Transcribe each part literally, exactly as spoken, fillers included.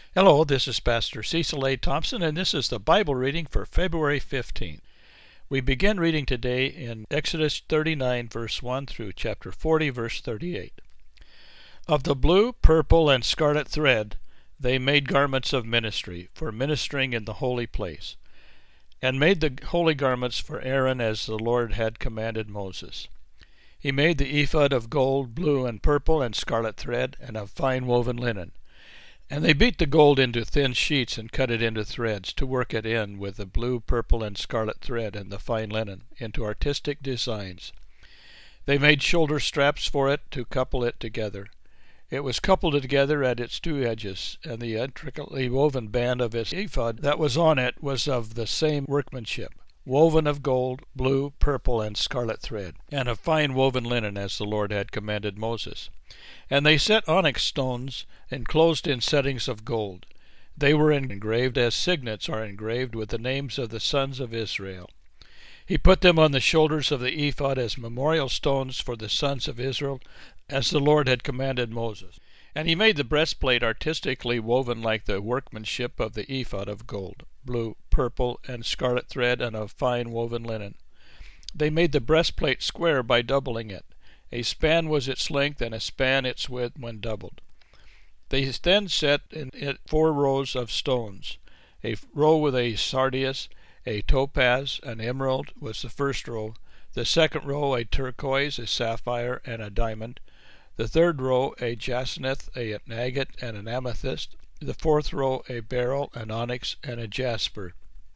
Hello, this is Pastor Cecil A. Thompson, and this is the Bible reading for February fifteenth. We begin reading today in Exodus thirty-nine, verse one through chapter forty, verse thirty-eight. Of the blue, purple, and scarlet thread they made garments of ministry, for ministering in the holy place, and made the holy garments for Aaron as the Lord had commanded Moses. He made the ephod of gold, blue, and purple, and scarlet thread, and of fine woven linen. And they beat the gold into thin sheets and cut it into threads, to work it in with the blue, purple, and scarlet thread and the fine linen, into artistic designs. They made shoulder straps for it to couple it together. It was coupled together at its two edges, and the intricately woven band of its ephod that was on it was of the same workmanship, woven of gold, blue, purple, and scarlet thread, and of fine woven linen, as the Lord had commanded Moses. And they set onyx stones enclosed in settings of gold. They were engraved as signets are engraved with the names of the sons of Israel. He put them on the shoulders of the ephod as memorial stones for the sons of Israel, as the Lord had commanded Moses. And he made the breastplate artistically woven like the workmanship of the ephod of gold, blue, purple, and scarlet thread, and of fine woven linen. They made the breastplate square by doubling it. A span was its length, and a span its width when doubled. They then set in it four rows of stones. A row with a sardius, a topaz, an emerald was the first row. The second row a turquoise, a sapphire, and a diamond. The third row a jacinth, an agate, and an amethyst. The fourth row a beryl, an onyx, and a jasper.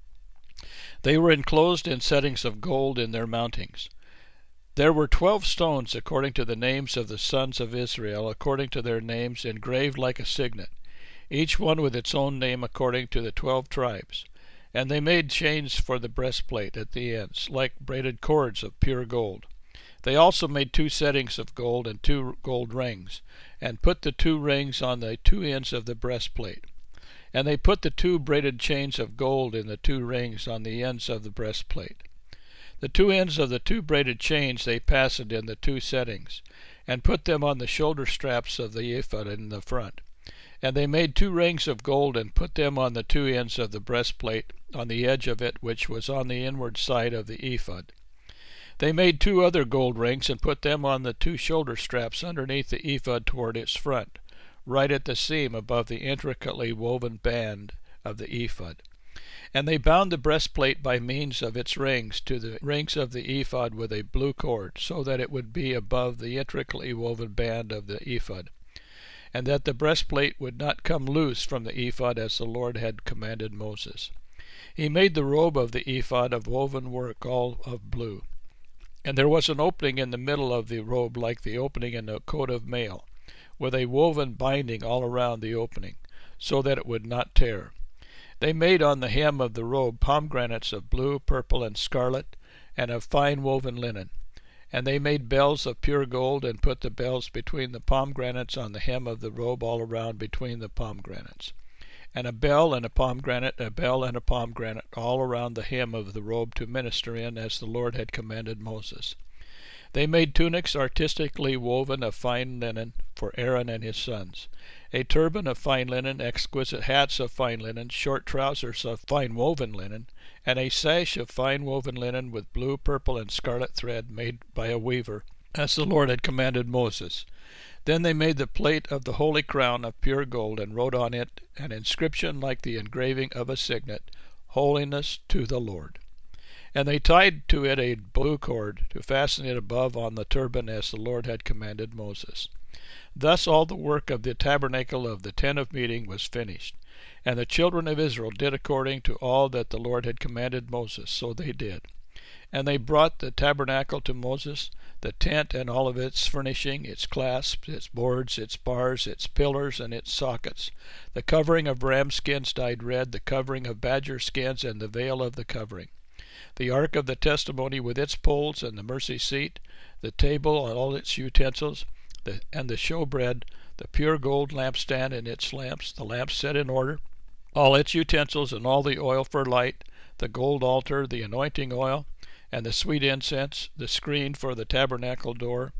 They were enclosed in settings of gold in their mountings. There were twelve stones according to the names of the sons of Israel, according to their names, engraved like a signet, each one with its own name according to the twelve tribes. And they made chains for the breastplate at the ends, like braided cords of pure gold. They also made two settings of gold and two gold rings, and put the two rings on the two ends of the breastplate. And they put the two braided chains of gold in the two rings on the ends of the breastplate. The two ends of the two braided chains they fastened in the two settings, and put them on the shoulder straps of the ephod in the front. And they made two rings of gold, and put them on the two ends of the breastplate, on the edge of it which was on the inward side of the ephod. They made two other gold rings, and put them on the two shoulder straps underneath the ephod toward its front, right at the seam above the intricately woven band of the ephod. And they bound the breastplate by means of its rings to the rings of the ephod with a blue cord, so that it would be above the intricately woven band of the ephod, and that the breastplate would not come loose from the ephod, as the Lord had commanded Moses. He made the robe of the ephod of woven work, all of blue. And there was an opening in the middle of the robe like the opening in a coat of mail, with a woven binding all around the opening, so that it would not tear. They made on the hem of the robe pomegranates of blue, purple, and scarlet, and of fine woven linen. And they made bells of pure gold, and put the bells between the pomegranates on the hem of the robe all around between the pomegranates. And a bell and a pomegranate, a bell and a pomegranate, all around the hem of the robe to minister in, as the Lord had commanded Moses. They made tunics artistically woven of fine linen for Aaron and his sons, a turban of fine linen, exquisite hats of fine linen, short trousers of fine woven linen, and a sash of fine woven linen with blue, purple, and scarlet thread made by a weaver, as the Lord had commanded Moses. Then they made the plate of the holy crown of pure gold, and wrote on it an inscription like the engraving of a signet, Holiness to the Lord. And they tied to it a blue cord, to fasten it above on the turban, as the Lord had commanded Moses. Thus all the work of the tabernacle of the tent of meeting was finished. And the children of Israel did according to all that the Lord had commanded Moses, so they did. And they brought the tabernacle to Moses, the tent and all of its furnishing, its clasps, its boards, its bars, its pillars, and its sockets, the covering of ram skins dyed red, the covering of badger skins, and the veil of the covering, the ark of the testimony with its poles, and the mercy seat, the table and all its utensils, the, and the showbread, the pure gold lampstand and its lamps, the lamps set in order, all its utensils, and all the oil for light, the gold altar, the anointing oil, and the sweet incense, the screen for the tabernacle door,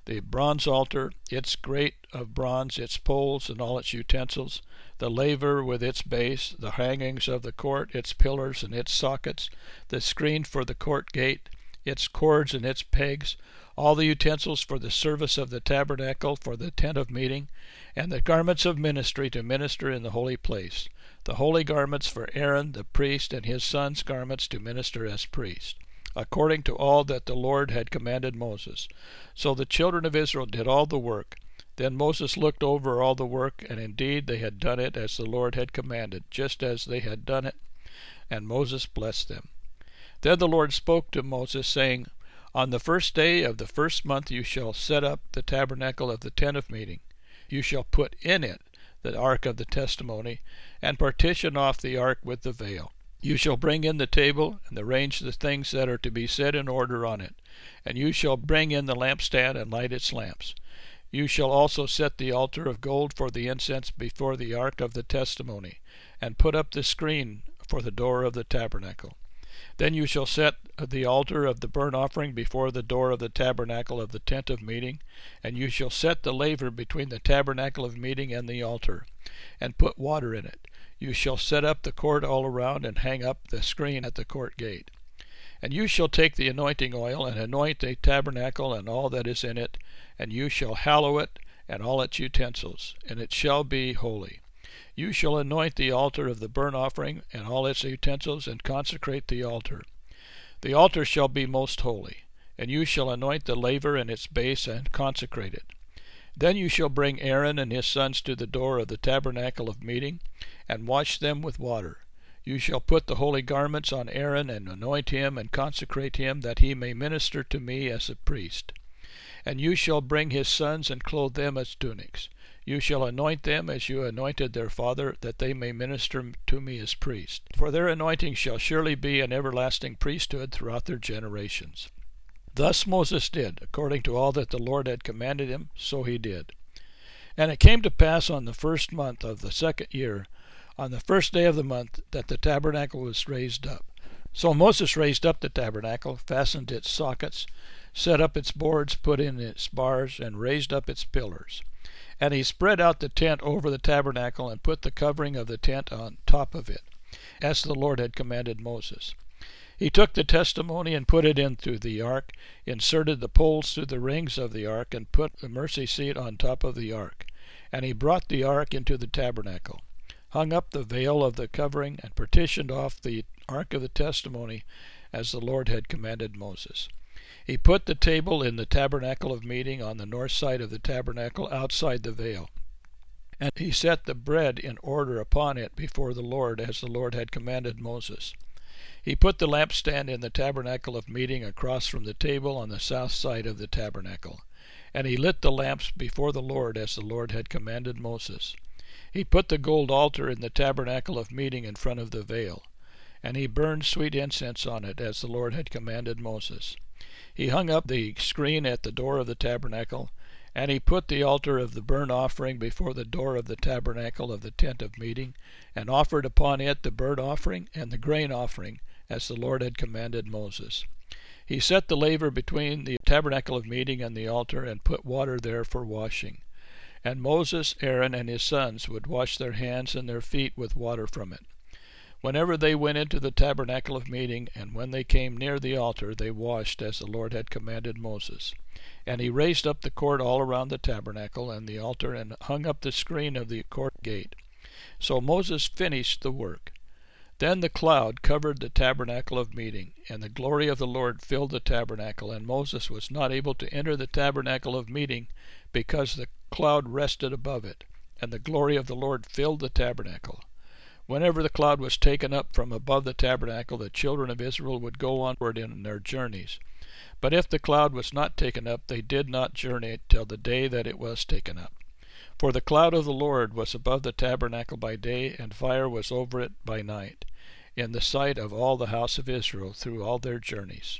the bronze altar, its grate of bronze, its poles and all its utensils, the laver with its base, the hangings of the court, its pillars and its sockets, the screen for the court gate, its cords and its pegs, all the utensils for the service of the tabernacle, for the tent of meeting, and the garments of ministry to minister in the holy place, the holy garments for Aaron the priest, and his sons' garments to minister as priests, according to all that the Lord had commanded Moses. So the children of Israel did all the work. Then Moses looked over all the work, and indeed they had done it as the Lord had commanded, just as they had done it, and Moses blessed them. Then the Lord spoke to Moses, saying, On the first day of the first month you shall set up the tabernacle of the tent of meeting. You shall put in it the ark of the testimony, and partition off the ark with the veil. You shall bring in the table, and arrange the things that are to be set in order on it. And you shall bring in the lampstand, and light its lamps. You shall also set the altar of gold for the incense before the ark of the testimony, and put up the screen for the door of the tabernacle. Then you shall set the altar of the burnt offering before the door of the tabernacle of the tent of meeting, and you shall set the laver between the tabernacle of meeting and the altar, and put water in it. You shall set up the court all around, and hang up the screen at the court gate. And you shall take the anointing oil, and anoint the tabernacle and all that is in it, and you shall hallow it and all its utensils, and it shall be holy. You shall anoint the altar of the burnt offering and all its utensils, and consecrate the altar. The altar shall be most holy, and you shall anoint the laver and its base, and consecrate it. Then you shall bring Aaron and his sons to the door of the tabernacle of meeting, and wash them with water. You shall put the holy garments on Aaron, and anoint him, and consecrate him, that he may minister to me as a priest. And you shall bring his sons, and clothe them as tunics. You shall anoint them as you anointed their father, that they may minister to me as priests. For their anointing shall surely be an everlasting priesthood throughout their generations. Thus Moses did, according to all that the Lord had commanded him, so he did. And it came to pass on the first month of the second year, on the first day of the month, that the tabernacle was raised up. So Moses raised up the tabernacle, fastened its sockets, set up its boards, put in its bars, and raised up its pillars. And he spread out the tent over the tabernacle, and put the covering of the tent on top of it, as the Lord had commanded Moses. He took the testimony and put it into the ark, inserted the poles through the rings of the ark, and put the mercy seat on top of the ark. And he brought the ark into the tabernacle, hung up the veil of the covering, and partitioned off the ark of the testimony, as the Lord had commanded Moses. He put the table in the tabernacle of meeting on the north side of the tabernacle, outside the veil. And he set the bread in order upon it before the Lord, as the Lord had commanded Moses. He put the lampstand in the tabernacle of meeting across from the table on the south side of the tabernacle. And he lit the lamps before the Lord, as the Lord had commanded Moses. He put the gold altar in the tabernacle of meeting in front of the veil. And he burned sweet incense on it, as the Lord had commanded Moses. He hung up the screen at the door of the tabernacle, and he put the altar of the burnt offering before the door of the tabernacle of the tent of meeting, and offered upon it the burnt offering and the grain offering, as the Lord had commanded Moses. He set the laver between the tabernacle of meeting and the altar, and put water there for washing. And Moses, Aaron, and his sons would wash their hands and their feet with water from it. Whenever they went into the tabernacle of meeting, and when they came near the altar, they washed as the Lord had commanded Moses. And he raised up the court all around the tabernacle and the altar, and hung up the screen of the court gate. So Moses finished the work. Then the cloud covered the tabernacle of meeting, and the glory of the Lord filled the tabernacle, and Moses was not able to enter the tabernacle of meeting, because the cloud rested above it, and the glory of the Lord filled the tabernacle. Whenever the cloud was taken up from above the tabernacle, the children of Israel would go onward in their journeys. But if the cloud was not taken up, they did not journey till the day that it was taken up. For the cloud of the Lord was above the tabernacle by day, and fire was over it by night, in the sight of all the house of Israel through all their journeys.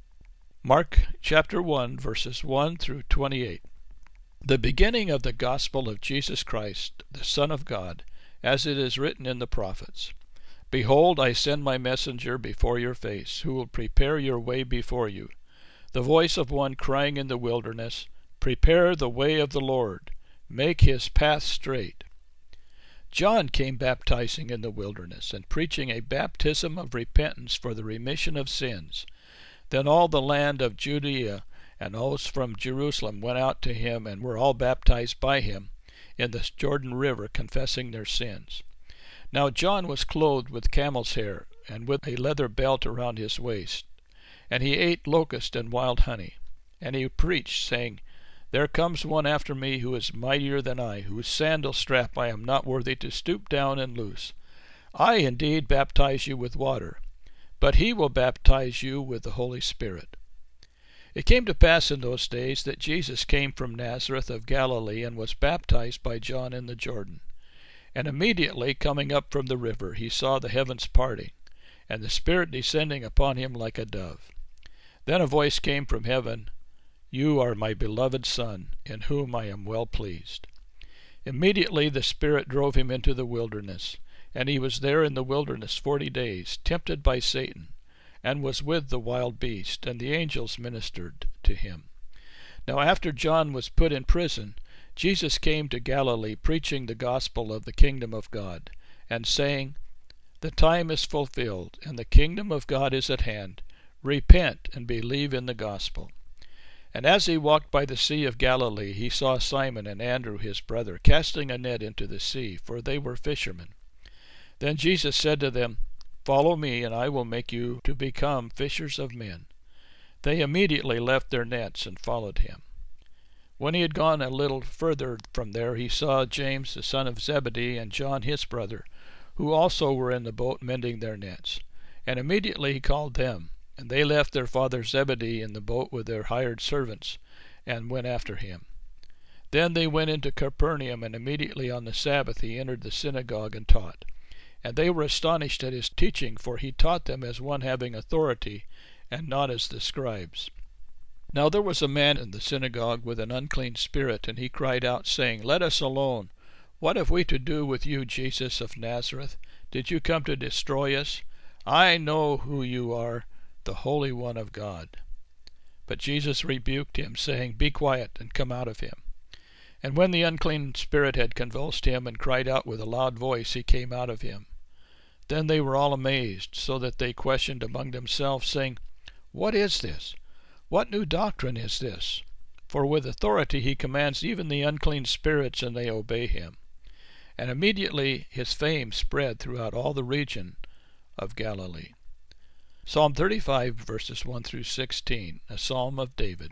Mark chapter one, verses one through twenty-eight. The beginning of the gospel of Jesus Christ, the Son of God, as it is written in the prophets. Behold, I send my messenger before your face, who will prepare your way before you. The voice of one crying in the wilderness, Prepare the way of the Lord, make his path straight. John came baptizing in the wilderness, and preaching a baptism of repentance for the remission of sins. Then all the land of Judea and those from Jerusalem went out to him, and were all baptized by him in the Jordan River, confessing their sins. Now John was clothed with camel's hair, and with a leather belt around his waist. And he ate locust and wild honey. And he preached, saying, There comes one after me who is mightier than I, whose sandal strap I am not worthy to stoop down and loose. I indeed baptize you with water, but he will baptize you with the Holy Spirit. It came to pass in those days that Jesus came from Nazareth of Galilee, and was baptized by John in the Jordan. And immediately coming up from the river, he saw the heavens parting, and the Spirit descending upon him like a dove. Then a voice came from heaven, You are my beloved Son, in whom I am well pleased. Immediately the Spirit drove him into the wilderness, and he was there in the wilderness forty days, tempted by Satan, and was with the wild beast, and the angels ministered to him. Now after John was put in prison, Jesus came to Galilee, preaching the gospel of the kingdom of God, and saying, The time is fulfilled, and the kingdom of God is at hand. Repent and believe in the gospel. And as he walked by the sea of Galilee, he saw Simon and Andrew his brother casting a net into the sea, for they were fishermen. Then Jesus said to them, Follow me, and I will make you to become fishers of men. They immediately left their nets and followed him. When he had gone a little further from there, he saw James the son of Zebedee and John his brother, who also were in the boat mending their nets. And immediately he called them. And they left their father Zebedee in the boat with their hired servants, and went after him. Then they went into Capernaum, and immediately on the Sabbath he entered the synagogue and taught. And they were astonished at his teaching, for he taught them as one having authority, and not as the scribes. Now there was a man in the synagogue with an unclean spirit, and he cried out, saying, Let us alone. What have we to do with you, Jesus of Nazareth? Did you come to destroy us? I know who you are, the Holy One of God. But Jesus rebuked him, saying, Be quiet, and come out of him. And when the unclean spirit had convulsed him, and cried out with a loud voice, he came out of him. Then they were all amazed, so that they questioned among themselves, saying, What is this? What new doctrine is this? For with authority he commands even the unclean spirits, and they obey him. And immediately his fame spread throughout all the region of Galilee. Psalm thirty-five, verses one through sixteen, a psalm of David.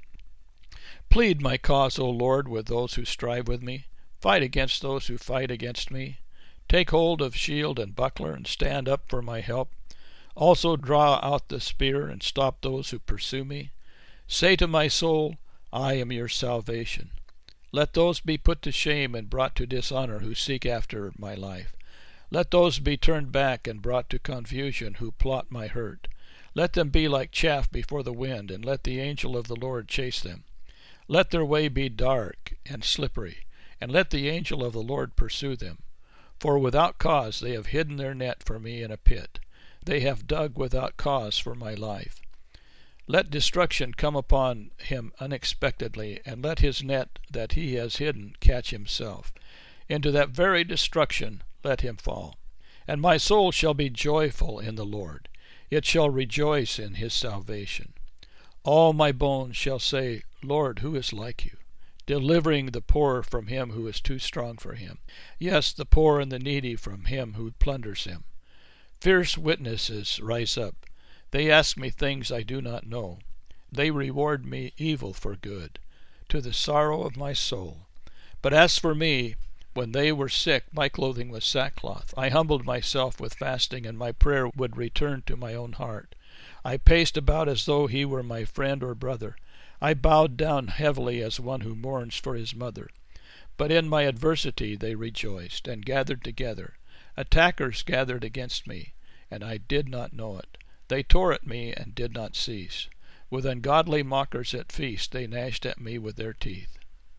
Plead my cause, O Lord, with those who strive with me. Fight against those who fight against me. Take hold of shield and buckler, and stand up for my help. Also draw out the spear, and stop those who pursue me. Say to my soul, I am your salvation. Let those be put to shame and brought to dishonor who seek after my life. Let those be turned back and brought to confusion who plot my hurt. Let them be like chaff before the wind, and let the angel of the Lord chase them. Let their way be dark and slippery, and let the angel of the Lord pursue them. For without cause they have hidden their net for me in a pit. They have dug without cause for my life. Let destruction come upon him unexpectedly, and let his net that he has hidden catch himself. Into that very destruction let him fall. And my soul shall be joyful in the Lord. It shall rejoice in his salvation. All my bones shall say, Lord, who is like you? Delivering the poor from him who is too strong for him. Yes, the poor and the needy from him who plunders him. Fierce witnesses rise up. They ask me things I do not know. They reward me evil for good, to the sorrow of my soul. But as for me, when they were sick, my clothing was sackcloth. I humbled myself with fasting, and my prayer would return to my own heart. I paced about as though he were my friend or brother. I bowed down heavily as one who mourns for his mother. But in my adversity they rejoiced, and gathered together. Attackers gathered against me, and I did not know it. They tore at me and did not cease. With ungodly mockers at feast they gnashed at me with their teeth.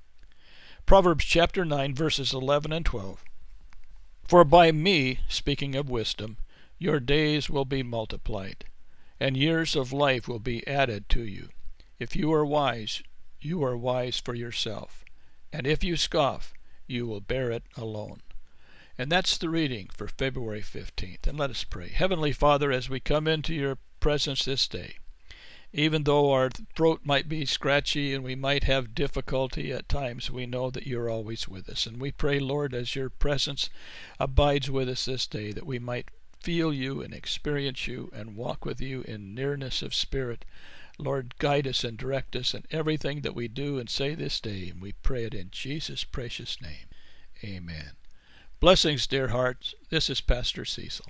Proverbs chapter nine, verses eleven and twelve. For by me, speaking of wisdom, your days will be multiplied, and years of life will be added to you. If you are wise, you are wise for yourself, and if you scoff, you will bear it alone. And that's the reading for February fifteenth. And let us pray. Heavenly Father, as we come into your presence this day, even though our throat might be scratchy and we might have difficulty at times, we know that you're always with us. And we pray, Lord, as your presence abides with us this day, that we might feel you and experience you and walk with you in nearness of spirit. Lord, guide us and direct us in everything that we do and say this day. And we pray it in Jesus' precious name. Amen. Blessings, dear hearts. This is Pastor Cecil.